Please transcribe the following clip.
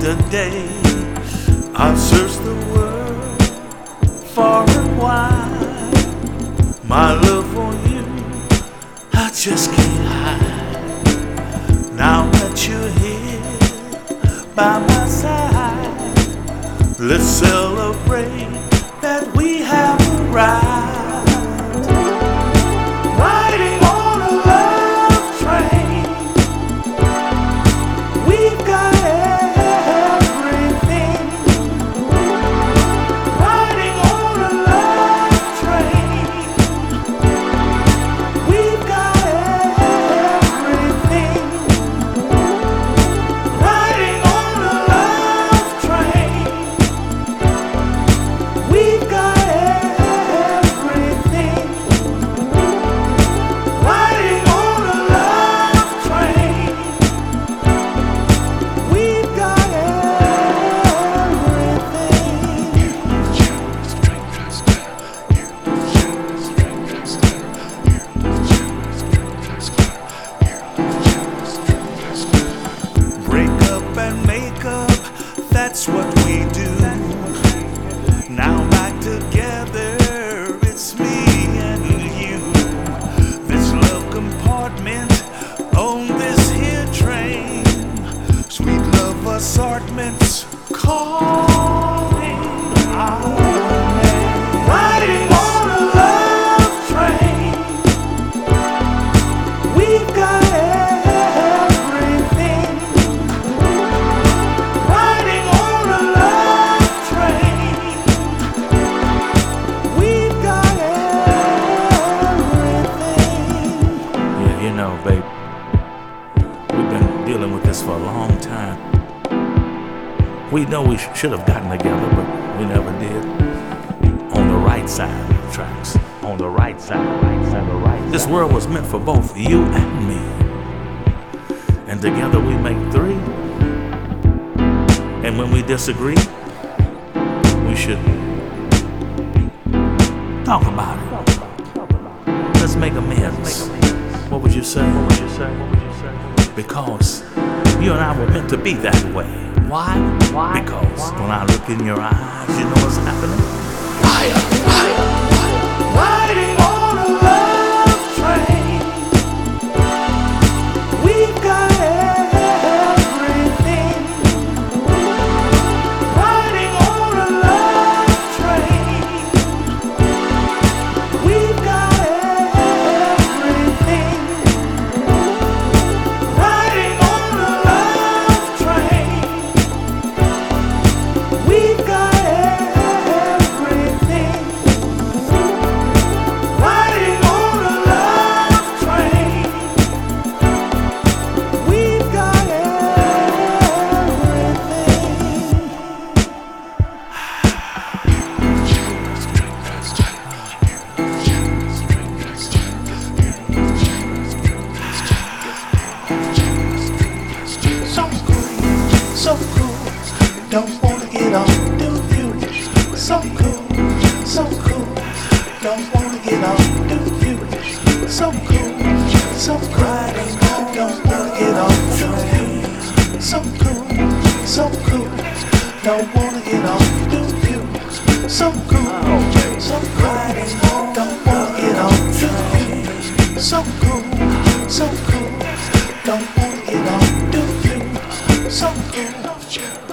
today. I've searched the world far and wide. My love for you, I just can't hide. Now that you're here by my side, let's celebrate that we have arrived. Riding on a love train, we've got everything. Riding on a love train, we've got everything. Riding on a love train, we've got everything. Riding on a love train, we've got everything. Break up and make up, that's what we do. Now back together, it's me and you. This love compartment on this here train. Sweet love assortments calling our name. Riding on a love train, we've got everything. Riding on a love train, we've got everything. Yeah, you know, babe, we've been dealing with this for a long time. We know we should have gotten together, but we never did. On the right side of the tracks. On the right side, on the right side. This world was meant for both you and me. And together we make three. And when we disagree, we should talk about it. Let's make amends. What would you say? Because you and I were meant to be that way. Why? Because when I look in your eyes, you know what's happening? Fire. Riding on a love train, we've got everything. Riding on a love train, we've got everything. Riding on a love train, we've got everything. Riding on a love train, we've got everything. So cool, don't wanna get off, do you? So cool, don't wanna get off, do you? So cool, don't wanna get off, do you? So cool, don't wanna get off, do you? So cool, don't wanna get off, do you? So cool, don't wanna get off, do you? So cool.